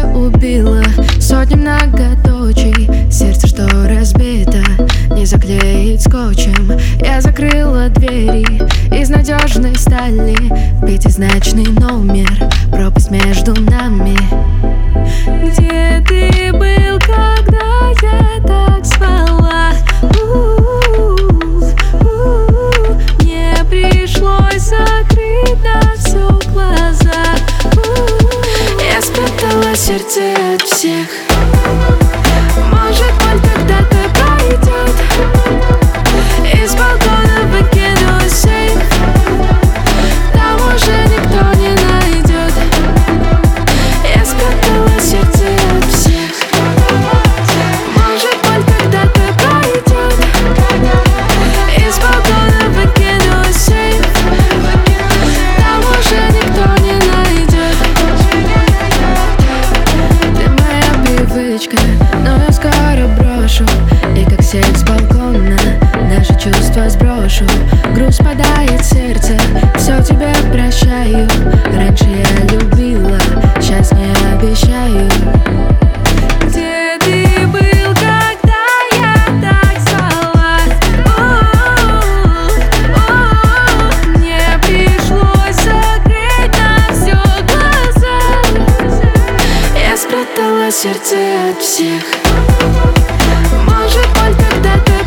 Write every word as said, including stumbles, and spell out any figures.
убила сотни многоточий. Сердце, что разбито, не заклеить скотчем. Я закрыла двери из надежной стали. Пятизначный номер, пропасть между нами. Где ты был, когда я так звала? У-у-у-у. Мне пришлось закрыть на все глаза. У-у-у. Я спрятала сердце от всех. Может, боль когда-то пройдет. Из балкона выкину сейф. Там уже никто не найдет. Я спрятала сердце от всех. Может, боль когда-то пройдет. Из балкона выкину сейф. Там уже никто не найдет. Ты моя привычка, но я скоро брошу. И как сеть с балкона наши чувства сброшу. Груз падает сердце, все тебе прощаю. Раньше я любила, сейчас не обещаю. Где ты был, когда я так звала? У-у-у-у. Мне пришлось закрыть на все глаза. Я спрятала сердце от всех. Может, боль когда-то